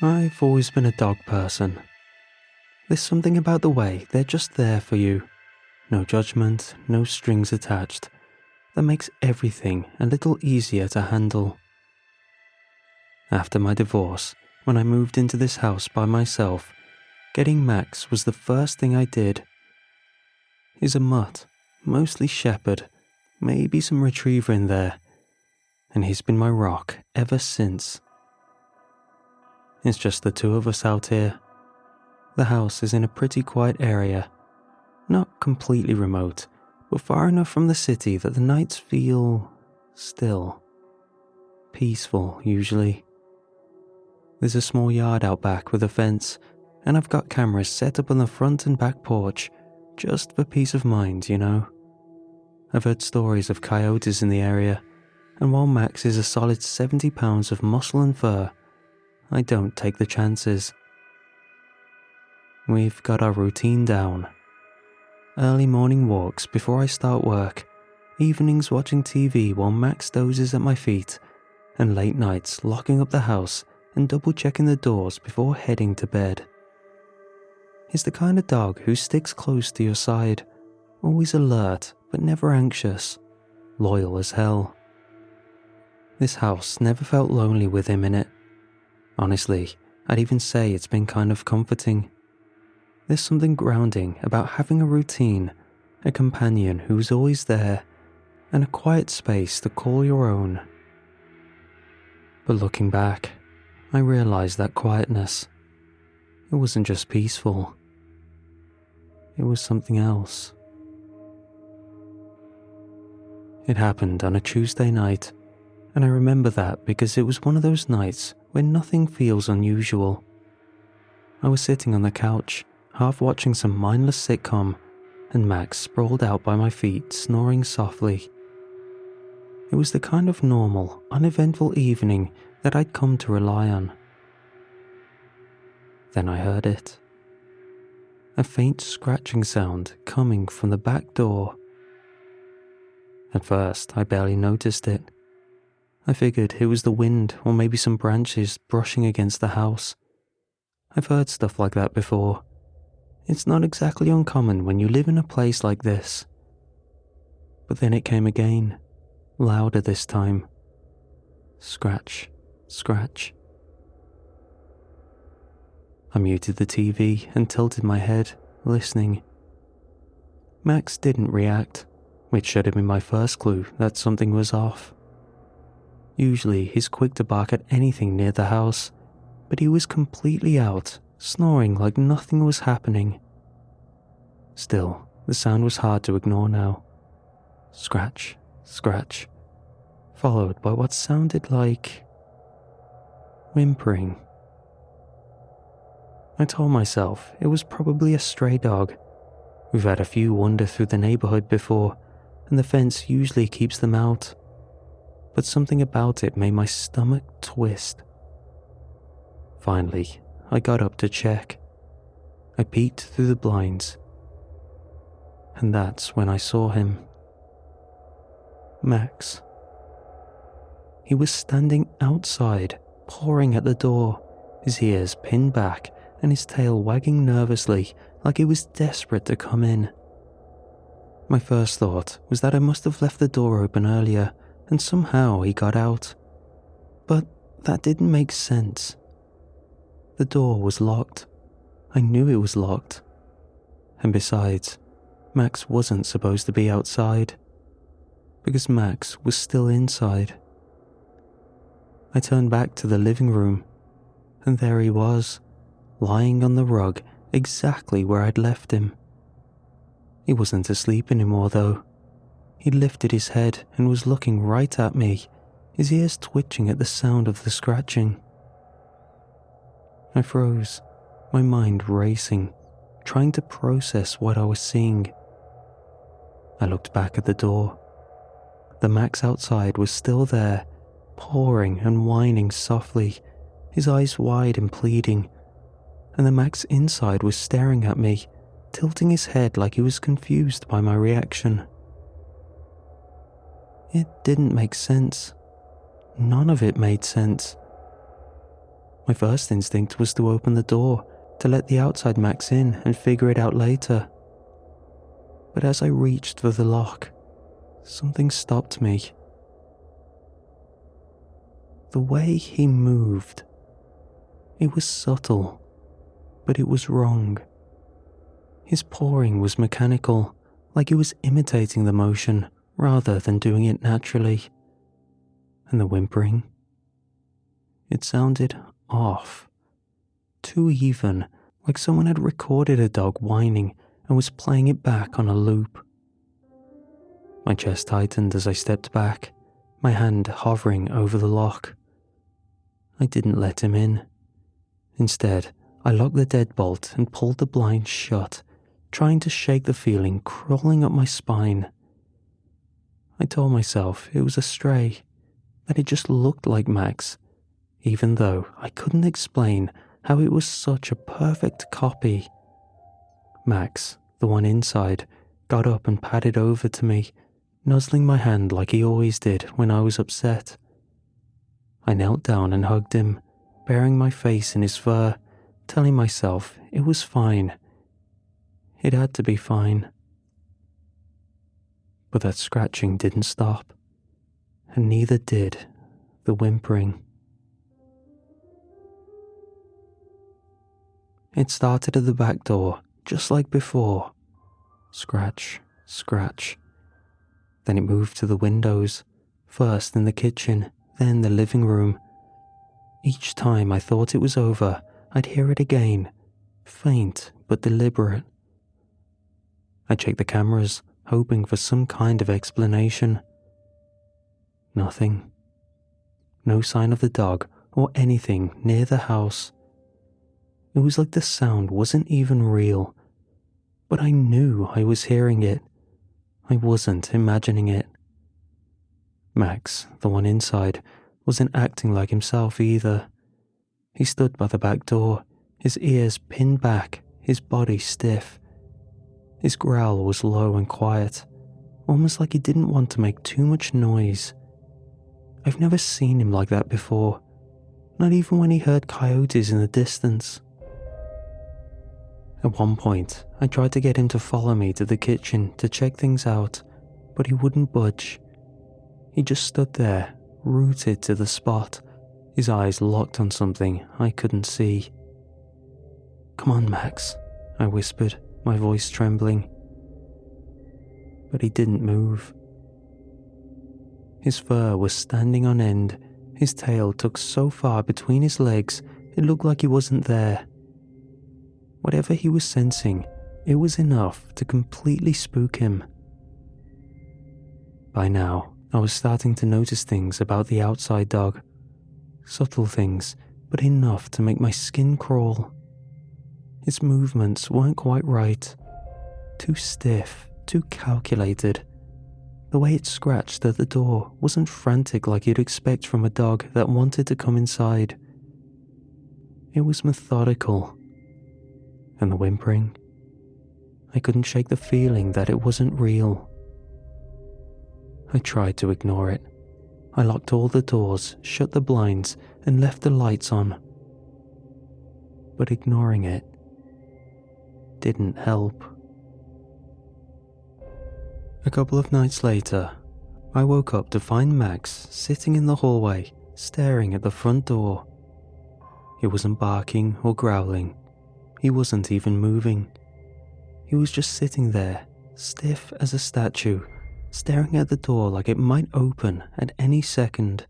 I've always been a dog person. There's something about the way they're just there for you. No judgment, no strings attached. That makes everything a little easier to handle. After my divorce, when I moved into this house by myself, getting Max was the first thing I did. He's a mutt, mostly shepherd, maybe some retriever in there, and he's been my rock ever since. It's just the two of us out here. The house is in a pretty quiet area, not completely remote, but far enough from the city that the nights feel still, peaceful usually. There's a small yard out back with a fence, and I've got cameras set up on the front and back porch, just for peace of mind, you know. I've heard stories of coyotes in the area, and while Max is a solid 70 pounds of muscle and fur, I don't take the chances. We've got our routine down. Early morning walks before I start work, evenings watching TV while Max dozes at my feet, and late nights locking up the house and double-checking the doors before heading to bed. He's the kind of dog who sticks close to your side, always alert but never anxious, loyal as hell. This house never felt lonely with him in it. Honestly, I'd even say it's been kind of comforting. There's something grounding about having a routine, a companion who's always there, and a quiet space to call your own. But looking back, I realized that quietness, it wasn't just peaceful. It was something else. It happened on a Tuesday night, and I remember that because it was one of those nights where nothing feels unusual. I was sitting on the couch, half watching some mindless sitcom, and Max sprawled out by my feet, snoring softly. It was the kind of normal, uneventful evening that I'd come to rely on. Then I heard it. A faint scratching sound coming from the back door. At first, I barely noticed it. I figured it was the wind or maybe some branches brushing against the house. I've heard stuff like that before. It's not exactly uncommon when you live in a place like this. But then it came again, louder this time. Scratch, scratch. I muted the TV and tilted my head, listening. Max didn't react, which should have been my first clue that something was off. Usually he's quick to bark at anything near the house, but he was completely out, snoring like nothing was happening. Still, the sound was hard to ignore now. Scratch, scratch, followed by what sounded like whimpering. I told myself it was probably a stray dog. We've had a few wander through the neighborhood before, and the fence usually keeps them out. But something about it made my stomach twist. Finally, I got up to check. I peeked through the blinds, and that's when I saw him. Max. He was standing outside, pawing at the door, his ears pinned back and his tail wagging nervously like he was desperate to come in. My first thought was that I must have left the door open earlier and somehow he got out. But that didn't make sense. The door was locked. I knew it was locked. And besides, Max wasn't supposed to be outside, because Max was still inside. I turned back to the living room, and there he was, lying on the rug exactly where I'd left him. He wasn't asleep anymore though. He'd lifted his head and was looking right at me, his ears twitching at the sound of the scratching. I froze, my mind racing, trying to process what I was seeing. I looked back at the door. The Max outside was still there, pawing and whining softly, his eyes wide and pleading, and the Max inside was staring at me, tilting his head like he was confused by my reaction. It didn't make sense. None of it made sense. My first instinct was to open the door, to let the outside Max in and figure it out later. But as I reached for the lock, something stopped me. The way he moved. It was subtle, but it was wrong. His pawing was mechanical, like he was imitating the motion rather than doing it naturally. And the whimpering? It sounded off. Too even, like someone had recorded a dog whining and was playing it back on a loop. My chest tightened as I stepped back, my hand hovering over the lock. I didn't let him in. Instead, I locked the deadbolt and pulled the blind shut, trying to shake the feeling crawling up my spine. I told myself it was a stray, that it just looked like Max, even though I couldn't explain how it was such a perfect copy. Max, the one inside, got up and padded over to me, nuzzling my hand like he always did when I was upset. I knelt down and hugged him, burying my face in his fur, telling myself it was fine. It had to be fine. But that scratching didn't stop, and neither did the whimpering. It started at the back door, just like before. Scratch, scratch. Then it moved to the windows, first in the kitchen, then the living room. Each time I thought it was over, I'd hear it again, faint but deliberate. I checked the cameras, hoping for some kind of explanation. Nothing. No sign of the dog or anything near the house. It was like the sound wasn't even real, but I knew I was hearing it. I wasn't imagining it. Max, the one inside, wasn't acting like himself either. He stood by the back door, his ears pinned back, his body stiff. His growl was low and quiet, almost like he didn't want to make too much noise. I've never seen him like that before, not even when he heard coyotes in the distance. At one point, I tried to get him to follow me to the kitchen to check things out, but he wouldn't budge. He just stood there, rooted to the spot, his eyes locked on something I couldn't see. "Come on, Max," I whispered, my voice trembling. But he didn't move. His fur was standing on end, his tail tucked so far between his legs it looked like he wasn't there. Whatever he was sensing, it was enough to completely spook him. By now, I was starting to notice things about the outside dog. Subtle things, but enough to make my skin crawl. Its movements weren't quite right. Too stiff, too calculated. The way it scratched at the door wasn't frantic like you'd expect from a dog that wanted to come inside. It was methodical. And the whimpering? I couldn't shake the feeling that it wasn't real. I tried to ignore it. I locked all the doors, shut the blinds, and left the lights on. But ignoring it didn't help. A couple of nights later, I woke up to find Max sitting in the hallway, staring at the front door. He wasn't barking or growling. He wasn't even moving. He was just sitting there, stiff as a statue, staring at the door like it might open at any second.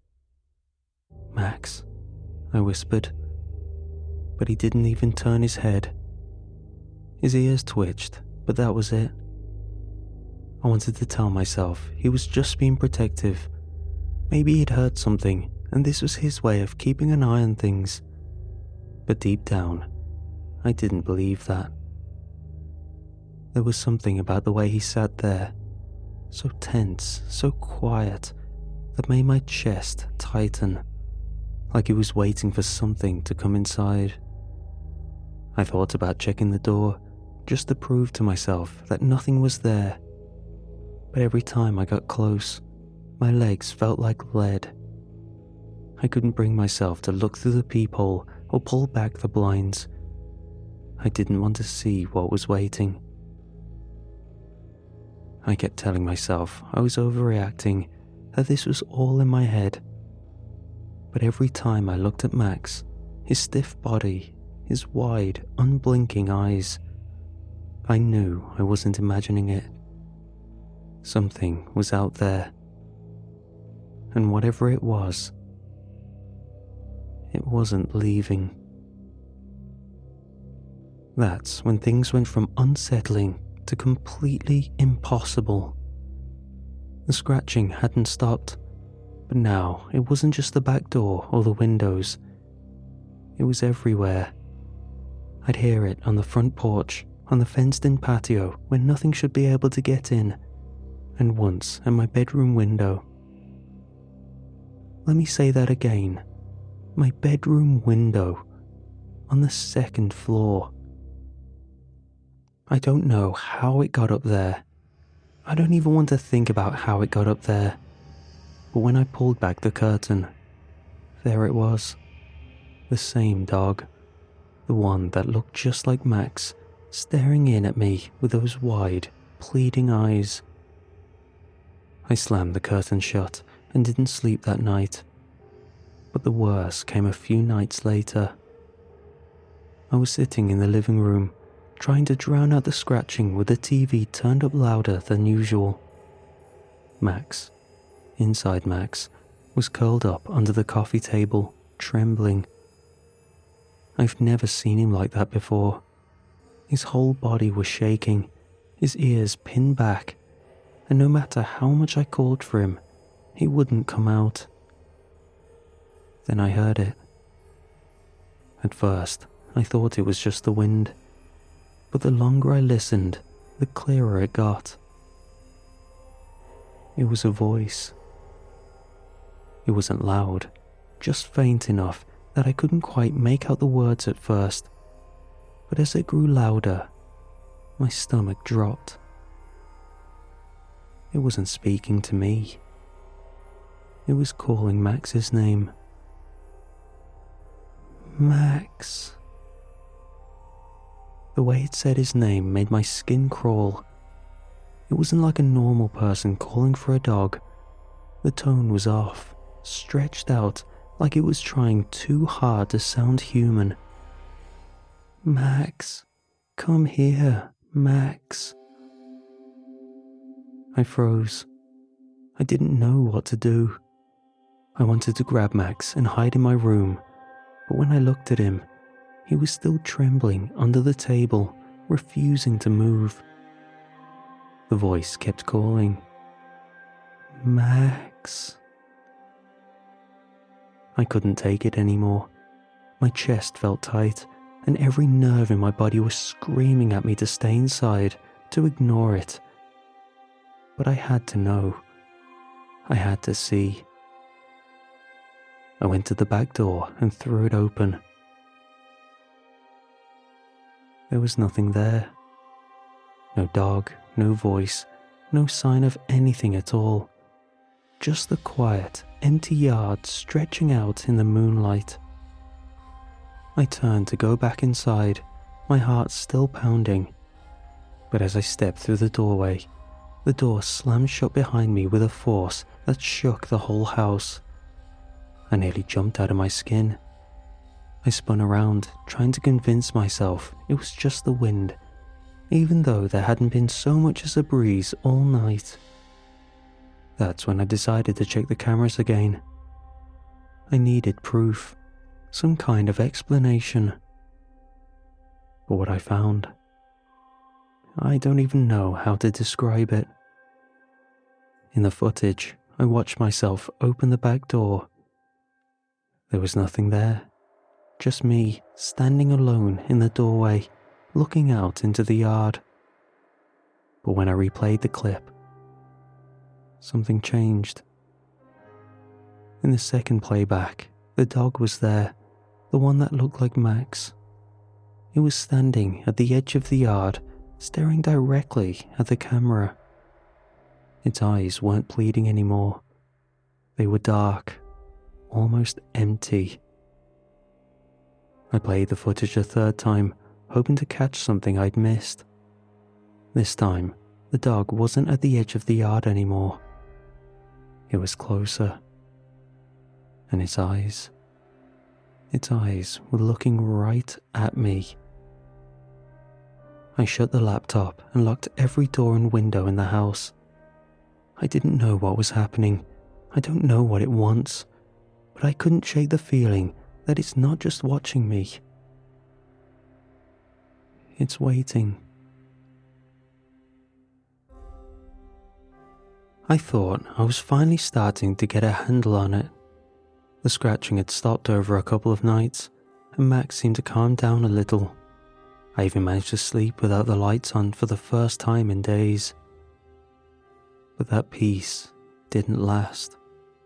"Max," I whispered, but he didn't even turn his head. His ears twitched, but that was it. I wanted to tell myself he was just being protective. Maybe he'd heard something, and this was his way of keeping an eye on things. But deep down, I didn't believe that. There was something about the way he sat there, so tense, so quiet, that made my chest tighten, like he was waiting for something to come inside. I thought about checking the door, just to prove to myself that nothing was there. But every time I got close, my legs felt like lead. I couldn't bring myself to look through the peephole or pull back the blinds. I didn't want to see what was waiting. I kept telling myself I was overreacting, that this was all in my head. But every time I looked at Max, his stiff body, his wide, unblinking eyes, I knew I wasn't imagining it. Something was out there. And whatever it wasn't leaving. That's when things went from unsettling to completely impossible. The scratching hadn't stopped, but now it wasn't just the back door or the windows. It was everywhere. I'd hear it on the front porch, on the fenced-in patio where nothing should be able to get in, and once at my bedroom window. Let me say that again. My bedroom window, on the second floor. I don't know how it got up there. I don't even want to think about how it got up there. But when I pulled back the curtain, there it was. The same dog. The one that looked just like Max, staring in at me with those wide, pleading eyes. I slammed the curtain shut and didn't sleep that night. But the worst came a few nights later. I was sitting in the living room, trying to drown out the scratching with the TV turned up louder than usual. Max, inside Max, was curled up under the coffee table, trembling. I've never seen him like that before. His whole body was shaking, his ears pinned back, and no matter how much I called for him, he wouldn't come out. Then I heard it. At first, I thought it was just the wind, but the longer I listened, the clearer it got. It was a voice. It wasn't loud, just faint enough that I couldn't quite make out the words at first, but as it grew louder, my stomach dropped. It wasn't speaking to me. It was calling Max's name. Max. The way it said his name made my skin crawl. It wasn't like a normal person calling for a dog. The tone was off, stretched out, like it was trying too hard to sound human. Max, come here, Max. I froze. I didn't know what to do. I wanted to grab Max and hide in my room, but when I looked at him, he was still trembling under the table, refusing to move. The voice kept calling. Max. I couldn't take it anymore. My chest felt tight, and every nerve in my body was screaming at me to stay inside, to ignore it. But I had to know. I had to see. I went to the back door and threw it open. There was nothing there. No dog, no voice, no sign of anything at all. Just the quiet, empty yard stretching out in the moonlight. I turned to go back inside, my heart still pounding. But as I stepped through the doorway, the door slammed shut behind me with a force that shook the whole house. I nearly jumped out of my skin. I spun around, trying to convince myself it was just the wind, even though there hadn't been so much as a breeze all night. That's when I decided to check the cameras again. I needed proof, some kind of explanation. But what I found, I don't even know how to describe it. In the footage, I watched myself open the back door. There was nothing there, just me standing alone in the doorway, looking out into the yard. But when I replayed the clip, something changed. In the second playback, the dog was there, the one that looked like Max. It was standing at the edge of the yard, staring directly at the camera. Its eyes weren't pleading anymore. They were dark, almost empty. I played the footage a third time, hoping to catch something I'd missed. This time, the dog wasn't at the edge of the yard anymore. It was closer. And its eyes were looking right at me. I shut the laptop and locked every door and window in the house. I didn't know what was happening. I don't know what it wants, but I couldn't shake the feeling that it's not just watching me. It's waiting. I thought I was finally starting to get a handle on it. The scratching had stopped over a couple of nights, and Max seemed to calm down a little. I even managed to sleep without the lights on for the first time in days. But that peace didn't last.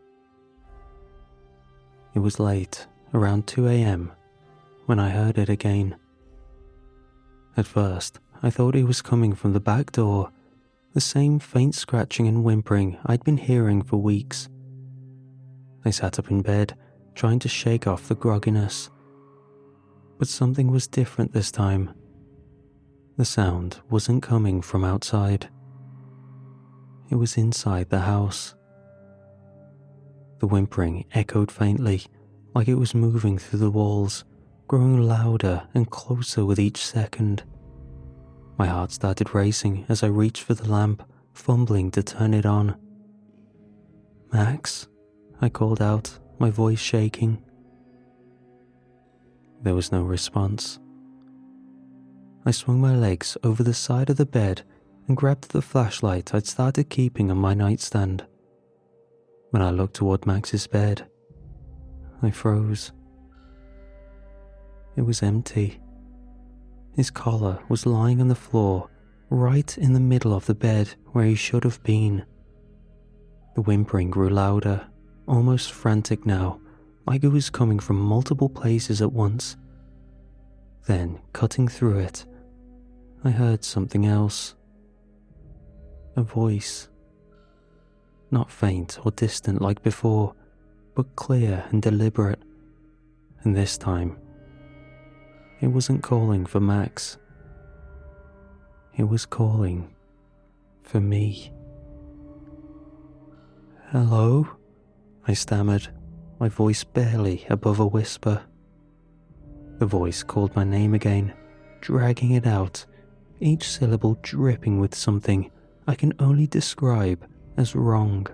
It was late, around 2 a.m, when I heard it again. At first, I thought it was coming from the back door, the same faint scratching and whimpering I'd been hearing for weeks. I sat up in bed, trying to shake off the grogginess. But something was different this time. The sound wasn't coming from outside. It was inside the house. The whimpering echoed faintly, like it was moving through the walls, growing louder and closer with each second. My heart started racing as I reached for the lamp, fumbling to turn it on. "Max?" I called out, my voice shaking. There was no response. I swung my legs over the side of the bed and grabbed the flashlight I'd started keeping on my nightstand. When I looked toward Max's bed, I froze. It was empty. His collar was lying on the floor, right in the middle of the bed where he should have been. The whimpering grew louder, almost frantic now, like it was coming from multiple places at once. Then, cutting through it, I heard something else. A voice. Not faint or distant like before, but clear and deliberate. And this time, it wasn't calling for Max. It was calling for me. "Hello?" I stammered, my voice barely above a whisper. The voice called my name again, dragging it out, each syllable dripping with something I can only describe as wrong.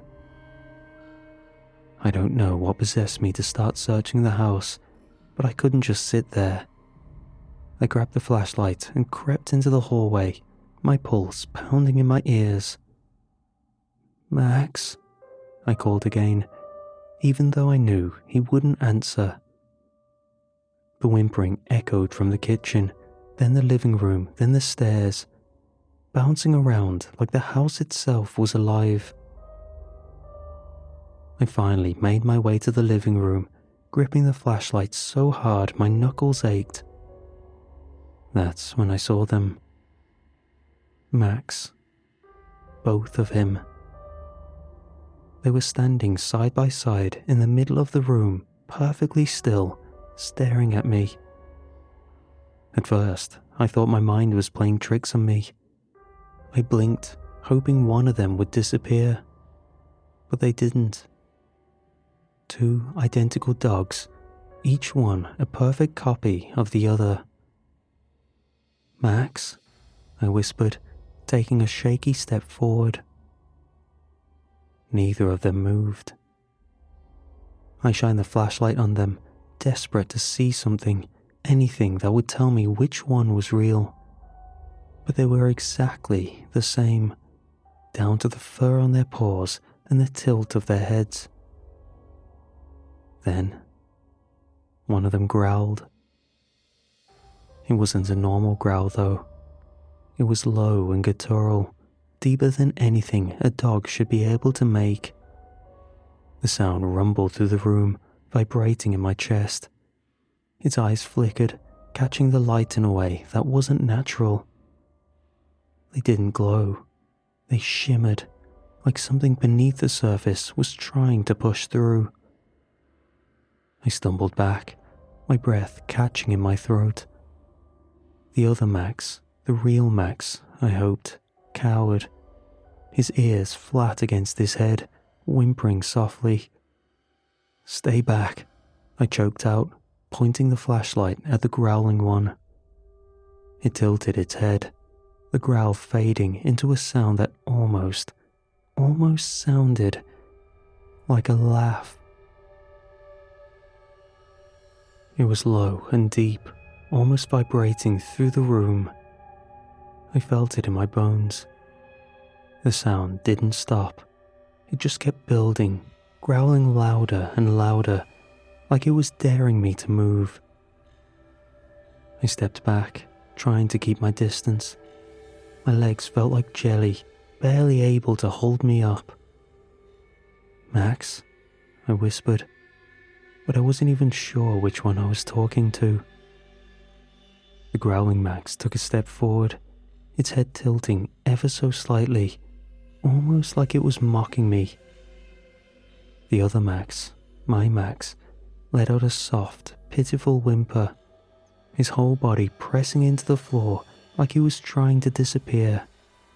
I don't know what possessed me to start searching the house, but I couldn't just sit there. I grabbed the flashlight and crept into the hallway, my pulse pounding in my ears. "Max?" I called again, even though I knew he wouldn't answer. The whimpering echoed from the kitchen, then the living room, then the stairs, bouncing around like the house itself was alive. I finally made my way to the living room, gripping the flashlight so hard my knuckles ached. That's when I saw them. Max. Both of him. They were standing side by side in the middle of the room, perfectly still, staring at me. At first, I thought my mind was playing tricks on me. I blinked, hoping one of them would disappear. But they didn't. Two identical dogs, each one a perfect copy of the other. "Max?" I whispered, taking a shaky step forward. Neither of them moved. I shined the flashlight on them, desperate to see something, anything that would tell me which one was real. But they were exactly the same, down to the fur on their paws and the tilt of their heads. Then, one of them growled. It wasn't a normal growl, though. It was low and guttural, deeper than anything a dog should be able to make. The sound rumbled through the room, vibrating in my chest. Its eyes flickered, catching the light in a way that wasn't natural. They didn't glow. They shimmered, like something beneath the surface was trying to push through. I stumbled back, my breath catching in my throat. The other Max, the real Max, I hoped, cowered, his ears flat against his head, whimpering softly. "Stay back," I choked out, pointing the flashlight at the growling one. It tilted its head, the growl fading into a sound that almost sounded like a laugh. It was low and deep, almost vibrating through the room. I felt it in my bones. The sound didn't stop. It just kept building, growling louder and louder, like it was daring me to move. I stepped back, trying to keep my distance. My legs felt like jelly, barely able to hold me up. "Max," I whispered, but I wasn't even sure which one I was talking to. The growling Max took a step forward, its head tilting ever so slightly, almost like it was mocking me. The other Max, my Max, let out a soft, pitiful whimper, his whole body pressing into the floor like he was trying to disappear.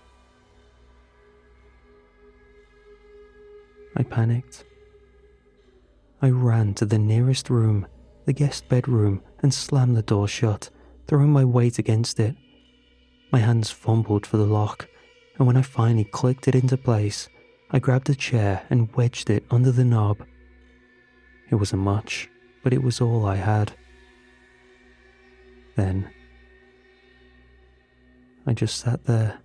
I panicked. I ran to the nearest room, the guest bedroom, and slammed the door shut, throwing my weight against it. My hands fumbled for the lock, and when I finally clicked it into place, I grabbed a chair and wedged it under the knob. It wasn't much, but it was all I had. Then, I just sat there.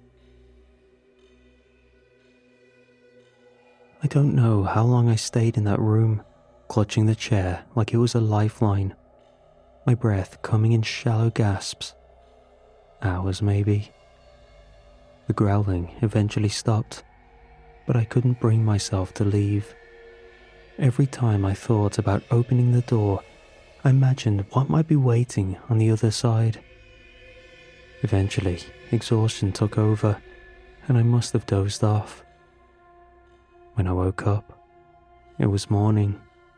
I don't know how long I stayed in that room, clutching the chair like it was a lifeline, my breath coming in shallow gasps. Hours, maybe. The growling eventually stopped, but I couldn't bring myself to leave. Every time I thought about opening the door, I imagined what might be waiting on the other side. Eventually, exhaustion took over, and I must have dozed off. When I woke up, it was morning.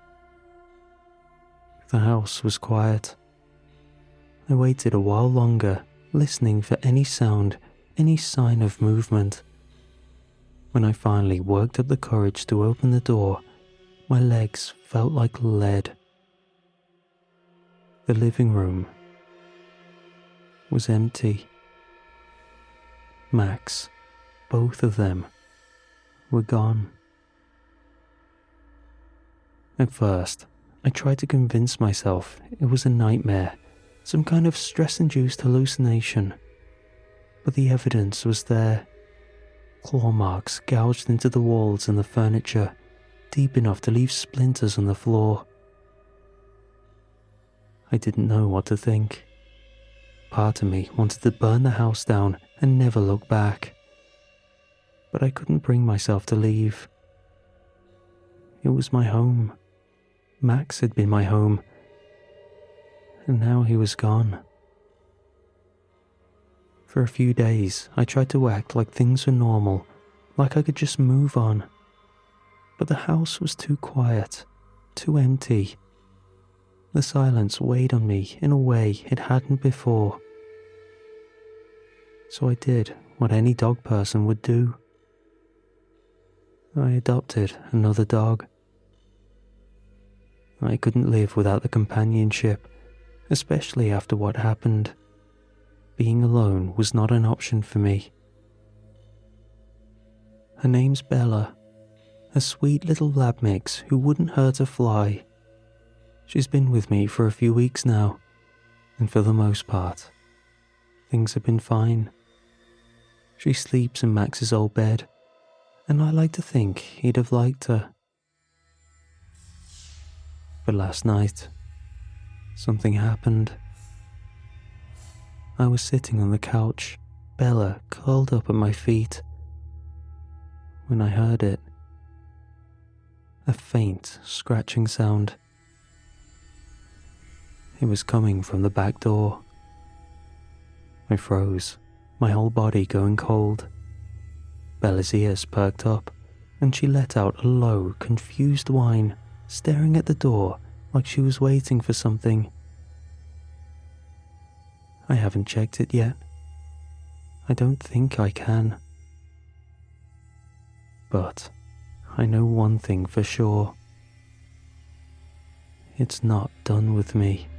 The house was quiet. I waited a while longer, listening for any sound, any sign of movement. When I finally worked up the courage to open the door, my legs felt like lead. The living room was empty. Max, both of them, were gone. At first, I tried to convince myself it was a nightmare, some kind of stress-induced hallucination. But the evidence was there. Claw marks gouged into the walls and the furniture, deep enough to leave splinters on the floor. I didn't know what to think. Part of me wanted to burn the house down and never look back. But I couldn't bring myself to leave. It was my home. Max had been my home, and now he was gone. For a few days, I tried to act like things were normal, like I could just move on. But the house was too quiet, too empty. The silence weighed on me in a way it hadn't before. So I did what any dog person would do. I adopted another dog. I couldn't live without the companionship, especially after what happened. Being alone was not an option for me. Her name's Bella, a sweet little lab mix who wouldn't hurt a fly. She's been with me for a few weeks now, and for the most part, things have been fine. She sleeps in Max's old bed, and I like to think he'd have liked her. But last night, something happened. I was sitting on the couch, Bella curled up at my feet, when I heard it. A faint, scratching sound. It was coming from the back door. I froze, my whole body going cold. Bella's ears perked up, and she let out a low, confused whine, staring at the door like she was waiting for something. I haven't checked it yet. I don't think I can. But I know one thing for sure. It's not done with me.